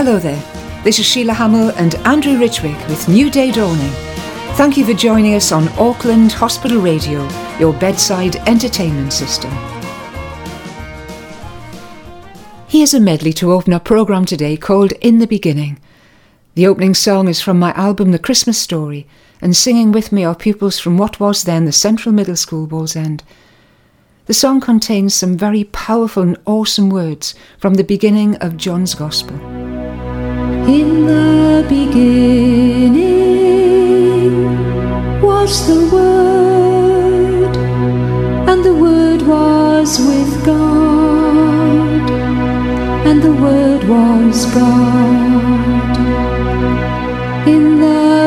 Hello there, this is Sheila Hamill and Andrew Richwick with New Day Dawning. Thank you for joining us on Auckland Hospital Radio, your bedside entertainment system. Here's a medley to open our programme today called In the Beginning. The opening song is from my album The Christmas Story, and singing with me are pupils from what was then the Central Middle School, Wallsend. The song contains some very powerful and awesome words from the beginning of John's Gospel. In the beginning was the Word, and the Word was with God, and the Word was God. In the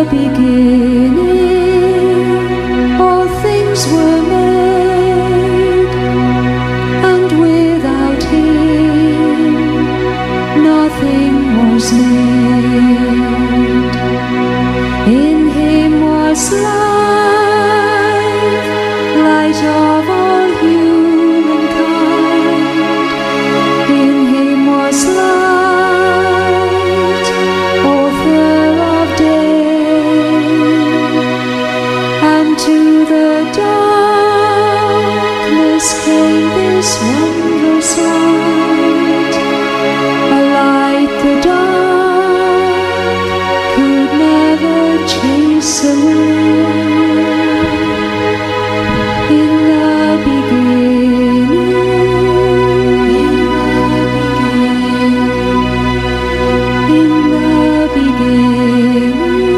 beginning all things were made, and without Him nothing was made. In Him was life, light of all humankind. In Him was light, author of day, and to the darkness came this wondrous light, a light the dark could never chase away. In the beginning, in the beginning.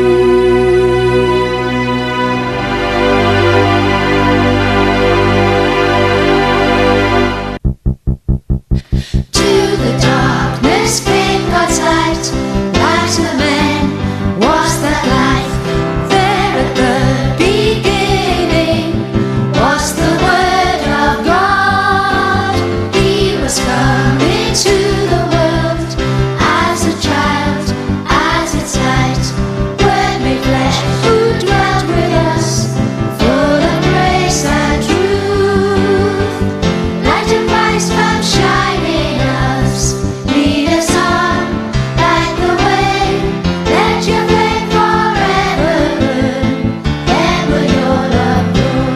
To the darkness came God's light, light of men was that life. There at the beginning was the Word of God. He was coming to the world as a child, as its light. Word made flesh, who dwelt with us, full of grace and truth. Light of Christ come shining us, lead us on, light the way. Let your flame forever burn, then will your love grow.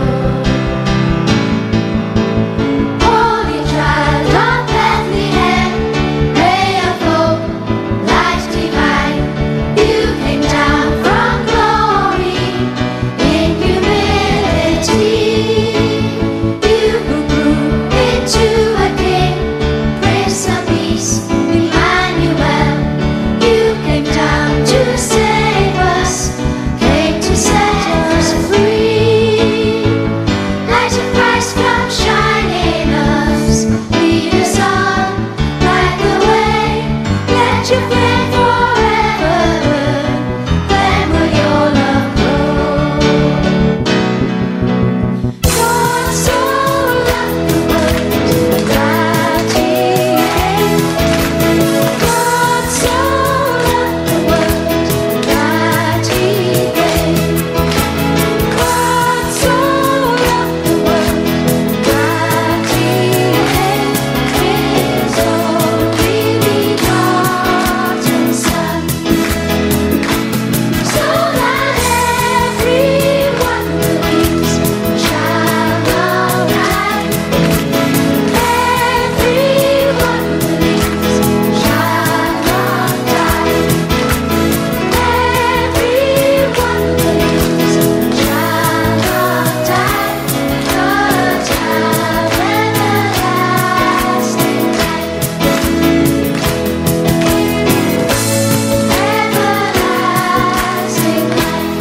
Holy child of Bethlehem, ray of hope, light divine, you came down from glory in humility. You who grew into a king, Prince of Peace, Emmanuel. You came down to save us, came to set us free. Light of Christ come shining us, lead us on, light the way. Let your flame forever burn, then will your love grow. God so loved the world that He gave. God so loved the world that He gave. God so loved the world that He gave His only begotten Son, so that everyone who believes shall not die. Everyone who believes shall not die. Everyone who believes shall not die, but have everlasting life. Everlasting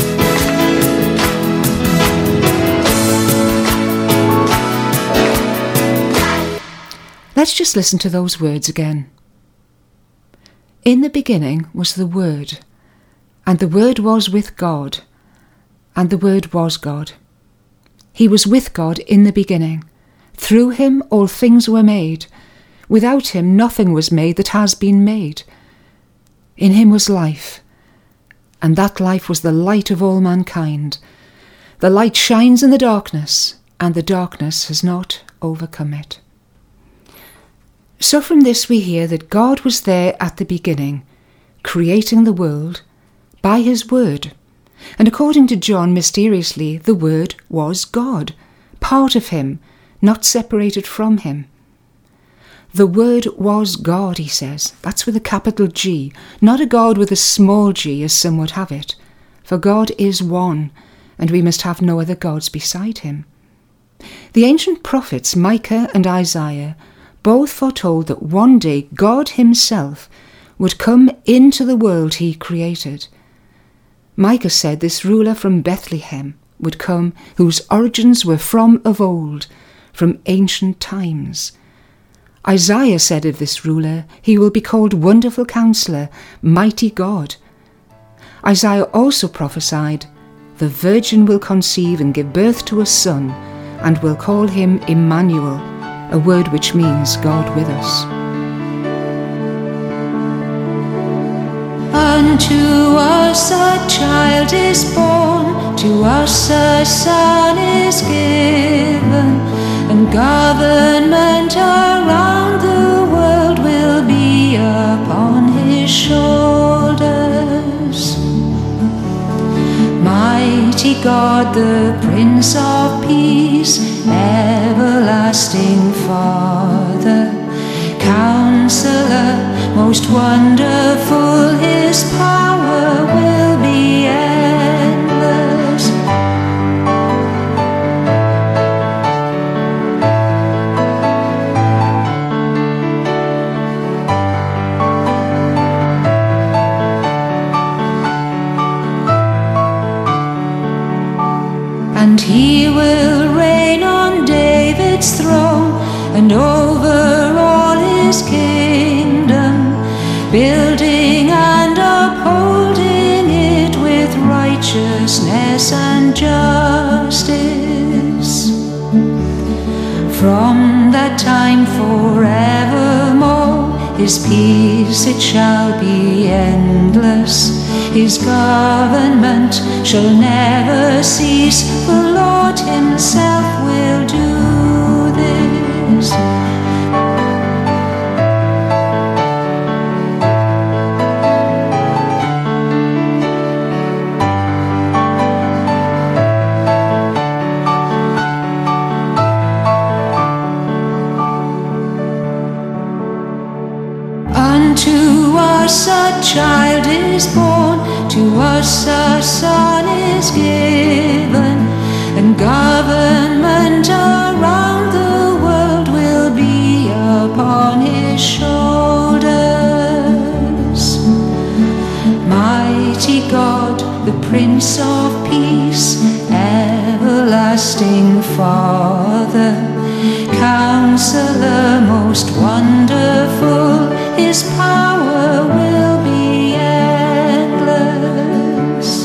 life. Let's just listen to those words again. In the beginning was the Word, and the Word was with God, and the Word was God. He was with God in the beginning. Through Him all things were made. Without Him nothing was made that has been made. In Him was life, and that life was the light of all mankind. The light shines in the darkness, and the darkness has not overcome it. So from this we hear that God was there at the beginning. creating the world by his word. And according to John, mysteriously, the word was God, part of him, not separated from him. The word was God, he says. That's with a capital G, not a God with a small g, as some would have it. For God is one, and we must have no other gods beside him. The ancient prophets Micah and Isaiah both foretold that one day God himself would come into the world he created. Micah said this ruler from Bethlehem would come, whose origins were from of old, from ancient times. Isaiah said of this ruler, he will be called Wonderful Counselor, Mighty God. Isaiah also prophesied, the virgin will conceive and give birth to a son, and will call him Emmanuel, a word which means God with us. Unto us a child is born, to us a son is given, and government around the world will be upon his shoulders. Mighty God, the Prince of Peace, everlasting Father, Counselor, most wonderful, his power will be endless. And he will reign on David's throne, and over all his kingdom, building and upholding it with righteousness and justice. From that time forevermore, his peace it shall be endless. His government shall never cease. The Lord himself will do this. Unto us a child is born, to us a son is given, and government around the world will be upon his shoulders. Mighty God, the Prince of Peace, everlasting Father, Counselor, most wonderful, his power will be endless.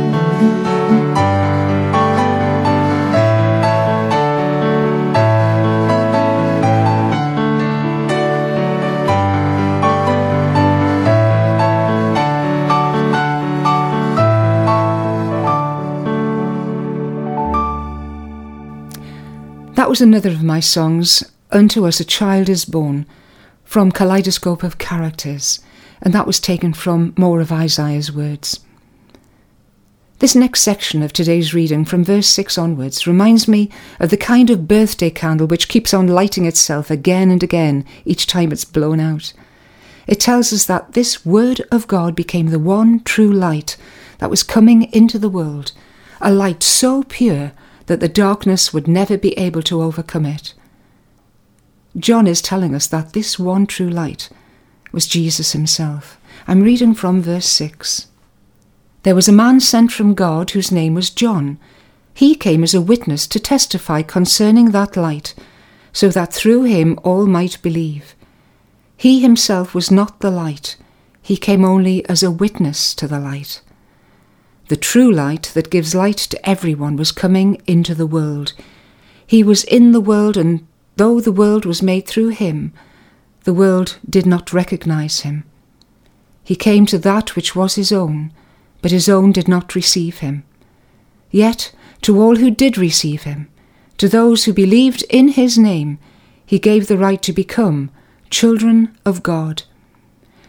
That was another of my songs, Unto Us a Child is Born, from Kaleidoscope of Characters, and that was taken from more of Isaiah's words. This next section of today's reading, from verse 6 onwards, reminds me of the kind of birthday candle which keeps on lighting itself again and again each time it's blown out. It tells us that this Word of God became the one true light that was coming into the world, a light so pure that the darkness would never be able to overcome it. John is telling us that this one true light was Jesus himself. I'm reading from verse 6. There was a man sent from God whose name was John. He came as a witness to testify concerning that light, so that through him all might believe. He himself was not the light. He came only as a witness to the light. The true light that gives light to everyone was coming into the world. He was in the world, and though the world was made through him, the world did not recognize him. He came to that which was his own, but his own did not receive him. Yet to all who did receive him, to those who believed in his name, he gave the right to become children of God.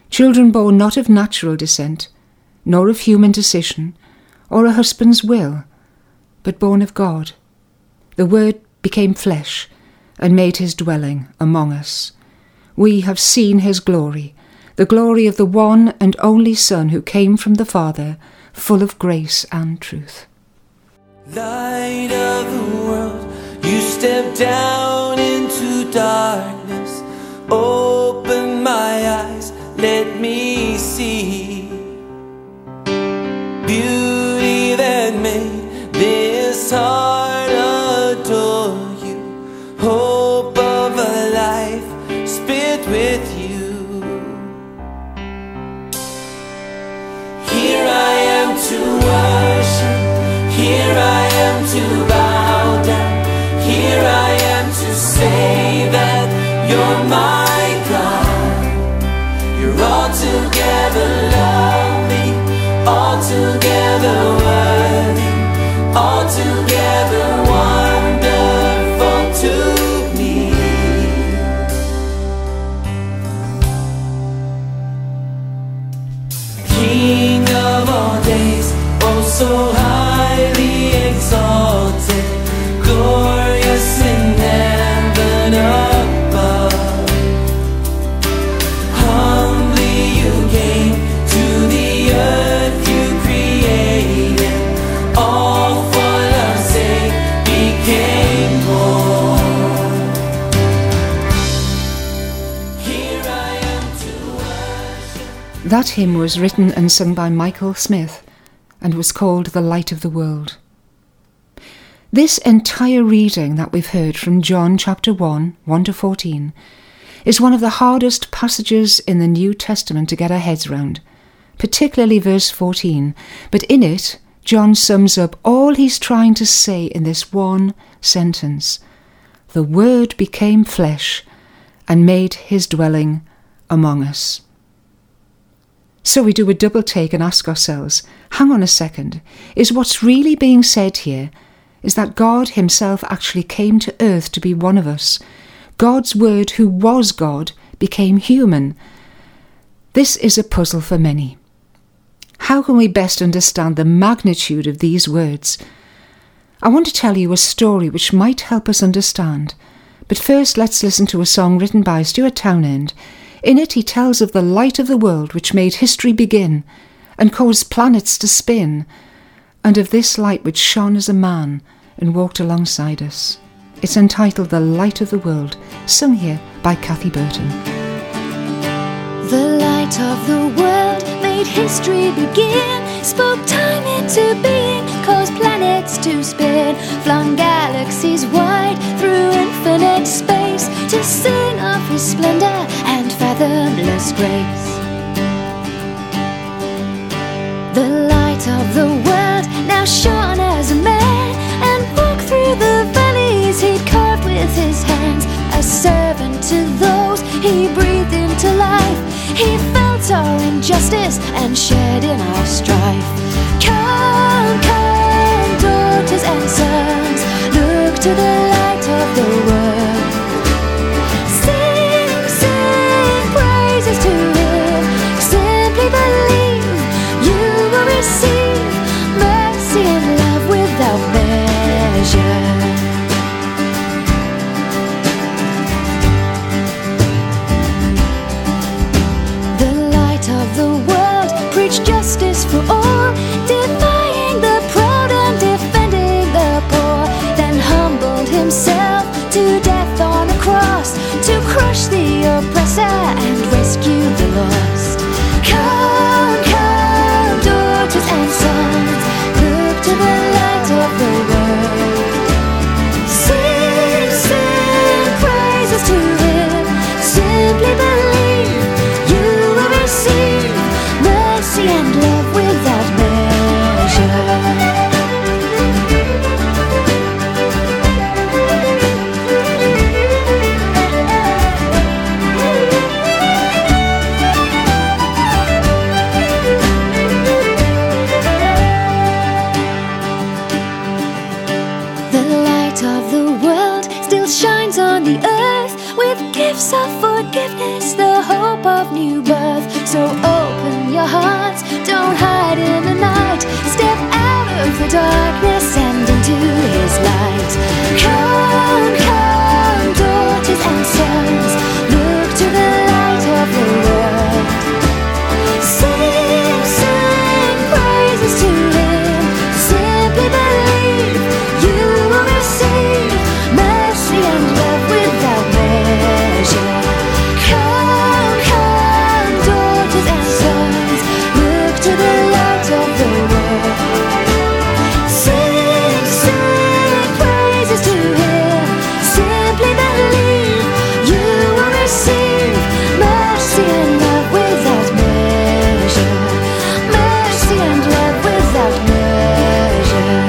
children born not of natural descent, nor of human decision, or a husband's will, but born of God. The Word became flesh and made his dwelling among us. We have seen his glory, the glory of the one and only Son who came from the Father, full of grace and truth. Light of the world, you stepped down into darkness. Open my eyes, let me see beauty that made this heart adore you. Hope of a life spent with you. Here I am to worship, here I am to bow down, here I am to say that you're my God. You're altogether lovely, altogether worthy, altogether wonderful to me. King of all days, oh so highly exalted, glorious in heaven above. Humbly you came to the earth you created, all for love's sake became born. Here I am to worship. That hymn was written and sung by Michael Smith and was called The Light of the World. This entire reading that we've heard from John chapter 1, 1-14, is one of the hardest passages in the New Testament to get our heads round, particularly verse 14, but in it, John sums up all he's trying to say in this one sentence. The Word became flesh and made his dwelling among us. So we do a double take and ask ourselves, hang on a second, is what's really being said here is that God himself actually came to earth to be one of us. God's Word, who was God, became human. This is a puzzle for many. How can we best understand the magnitude of these words? I want to tell you a story which might help us understand. But first let's listen to a song written by Stuart Townend. In it he tells of the light of the world which made history begin and caused planets to spin, and of this light which shone as a man and walked alongside us. It's entitled The Light of the World, sung here by Kathy Burton. The light of the world made history begin, spoke time into being, caused planets to spin, flung galaxies wide through infinite space to sing of his splendor and fathomless grace. The light of the world now shone as a man and walked through the valleys he'd carved with his hands, a servant to those he breathed into life. He felt our injustice and shared in our strife. Come, come, daughters and sons, look to the light of the world. Sing, sing praises to him. Simply believe you will receive mercy and love without measure. Justice for all, defying the proud and defending the poor, then humbled himself to death on a cross to crush the oppressor and rescue the lost. Come, come, daughters and sons, look to the light of the world. Sing, sing praises to him. Simply believe you will receive mercy and love without measure. The light of the world still shines on the earth with gifts of forgiveness, the hope of new birth. So open your hearts, don't hide in the night. Step out of the darkness and into His light. Come, come, daughters and sons, look to the light of the world. Sing, sing praises to Him. Simply believe you will receive mercy and love without measure. Come, come, daughters and sons, look to the light of the world. Sing, sing praises to Him. Simply believe you will receive mercy and love without measure. Mercy and love without measure.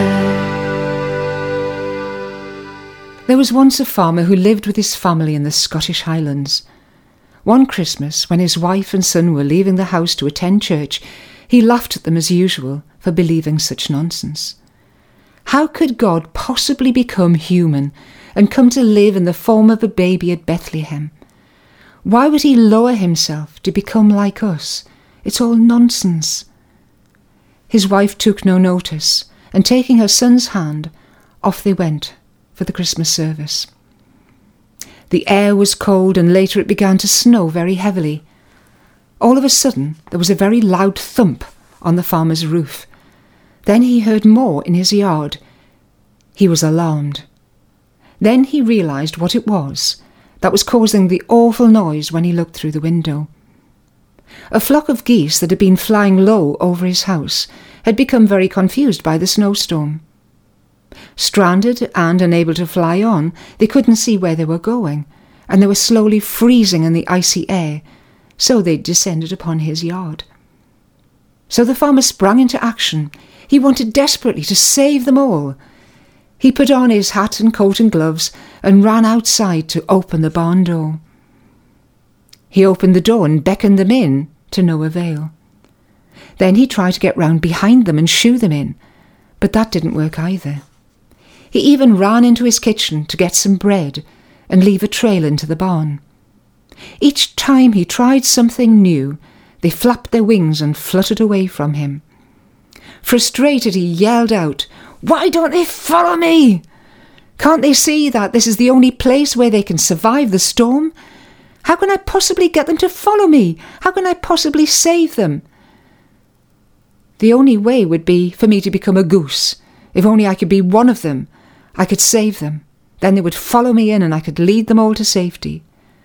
There was once a farmer who lived with his family in the Scottish Highlands. One Christmas, when his wife and son were leaving the house to attend church, he laughed at them as usual for believing such nonsense. How could God possibly become human and come to live in the form of a baby at Bethlehem? Why would He lower Himself to become like us? It's all nonsense. His wife took no notice, and taking her son's hand, off they went for the Christmas service. The air was cold, and later it began to snow very heavily. All of a sudden there was a very loud thump on the farmer's roof. Then he heard more in his yard. He was alarmed. Then he realised what it was that was causing the awful noise when he looked through the window. A flock of geese that had been flying low over his house had become very confused by the snowstorm. Stranded and unable to fly on, they couldn't see where they were going, and they were slowly freezing in the icy air, so they descended upon his yard. So the farmer sprang into action. He wanted desperately to save them all. He put on his hat and coat and gloves and ran outside to open the barn door. He opened the door and beckoned them in, to no avail. Then he tried to get round behind them and shoo them in, but that didn't work either. He even ran into his kitchen to get some bread and leave a trail into the barn. Each time he tried something new, they flapped their wings and fluttered away from him. Frustrated, he yelled out, "Why don't they follow me? Can't they see that this is the only place where they can survive the storm? How can I possibly get them to follow me? How can I possibly save them? The only way would be for me to become a goose. If only I could be one of them, I could save them. Then they would follow me in and I could lead them all to safety."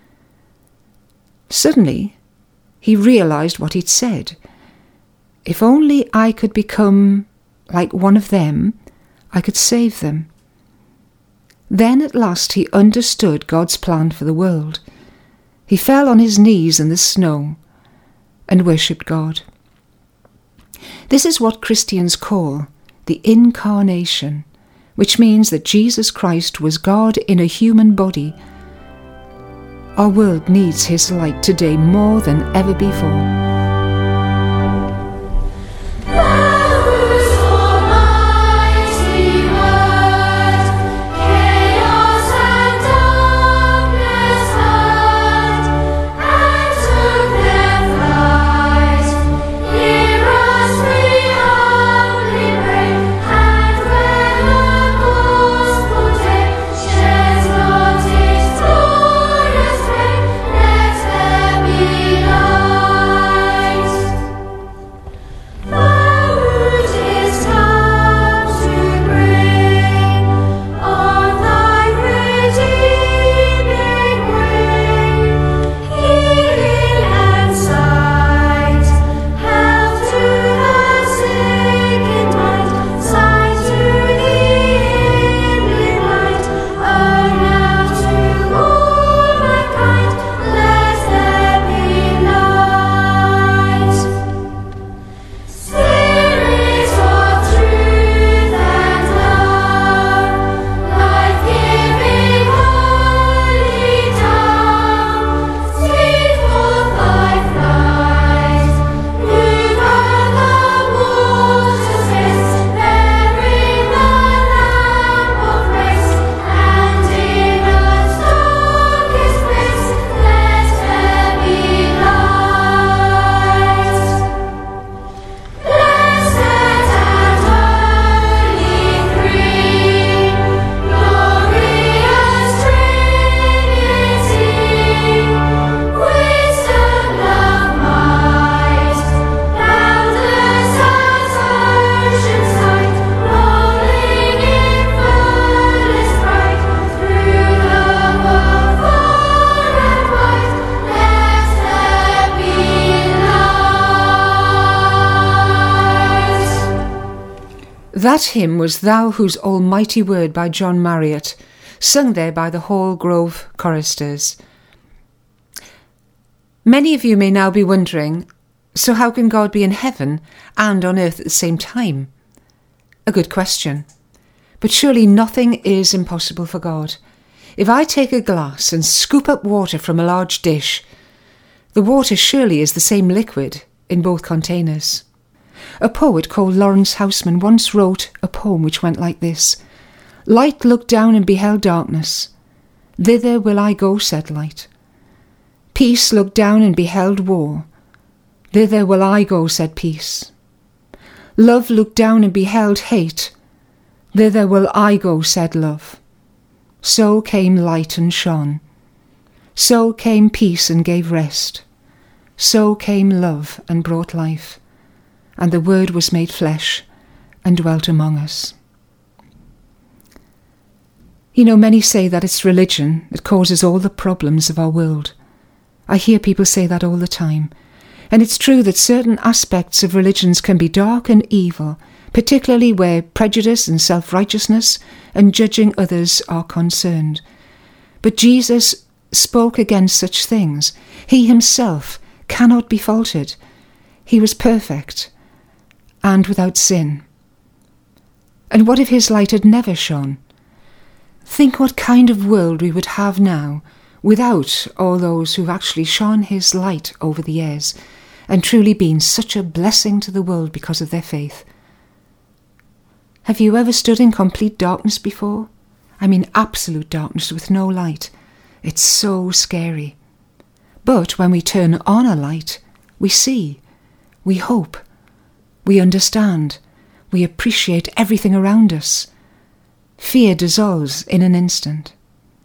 Suddenly, he realised what he'd said. If only I could become like one of them, I could save them. Then at last he understood God's plan for the world. He fell on his knees in the snow and worshipped God. This is what Christians call the Incarnation, which means that Jesus Christ was God in a human body. Our world needs His light today more than ever before. Let there be light. That hymn was Thou Whose Almighty Word by John Marriott, sung there by the Hall Grove choristers. Many of you may now be wondering, so how can God be in heaven and on earth at the same time? A good question. But surely nothing is impossible for God. If I take a glass and scoop up water from a large dish, the water surely is the same liquid in both containers. A poet called Lawrence Houseman once wrote a poem which went like this: Light looked down and beheld darkness. Thither will I go, said light. Peace looked down and beheld war. Thither will I go, said peace. Love looked down and beheld hate. Thither will I go, said love. So came light and shone. So came peace and gave rest. So came love and brought life. And the Word was made flesh and dwelt among us. You know, many say that it's religion that causes all the problems of our world. I hear people say that all the time. And it's true that certain aspects of religions can be dark and evil, particularly where prejudice and self-righteousness and judging others are concerned. But Jesus spoke against such things. He himself cannot be faulted. He was perfect and without sin. And what if his light had never shone? Think what kind of world we would have now without all those who've actually shone his light over the years and truly been such a blessing to the world because of their faith. Have you ever stood in complete darkness before? I mean absolute darkness with no light. It's so scary. But when we turn on a light, we see, we hope, we understand, we appreciate everything around us. Fear dissolves in an instant.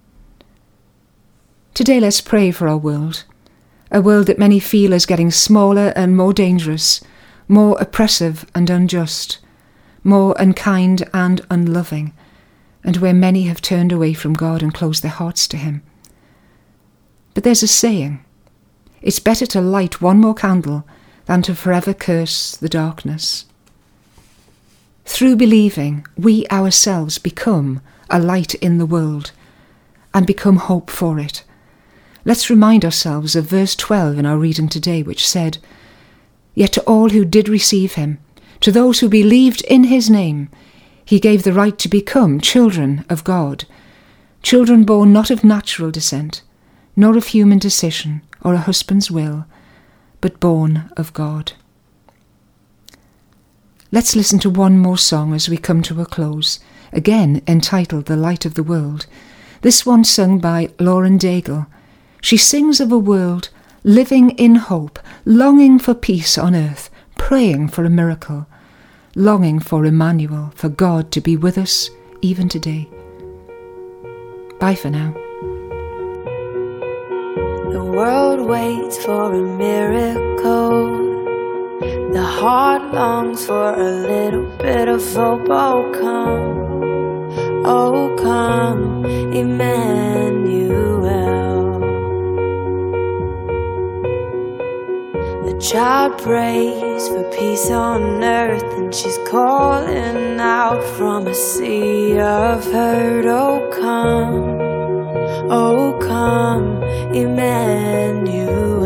Today let's pray for our world, a world that many feel is getting smaller and more dangerous, more oppressive and unjust, more unkind and unloving, and where many have turned away from God and closed their hearts to him. But there's a saying, it's better to light one more candle than to forever curse the darkness. Through believing, we ourselves become a light in the world and become hope for it. Let's remind ourselves of verse 12 in our reading today, which said, Yet to all who did receive him, to those who believed in his name, he gave the right to become children of God, children born not of natural descent, nor of human decision or a husband's will, but born of God. Let's listen to one more song as we come to a close, again entitled The Light of the World. This one sung by Lauren Daigle. She sings of a world living in hope, longing for peace on earth, praying for a miracle, longing for Emmanuel, for God to be with us even today. Bye for now. The world waits for a miracle. The heart longs for a little bit of hope. Oh come, Emmanuel. The child prays for peace on earth, and she's calling out from a sea of hurt. Oh come, Emmanuel.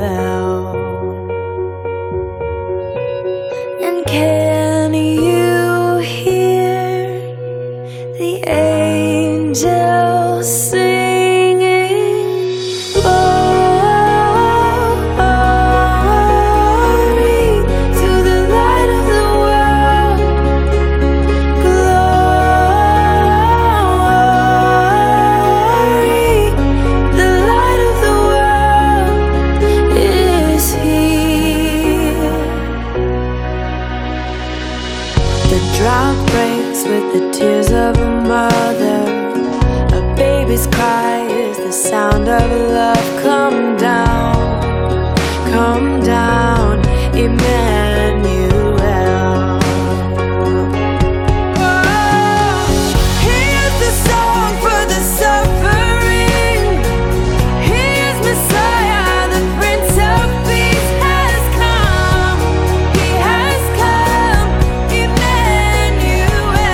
And can you hear the angels singing? Glory to the light of the world. Glory, the light of the world is here. The drought breaks with the tears of a mother. A baby's cry is the sound of love. Come down, Emmanuel. Here's the song for the suffering. He is Messiah, the Prince of Peace has come. He has come, Emmanuel.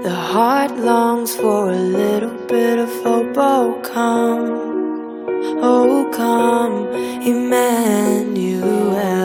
The heart longs for a little bit of hope. Oh come, Emmanuel.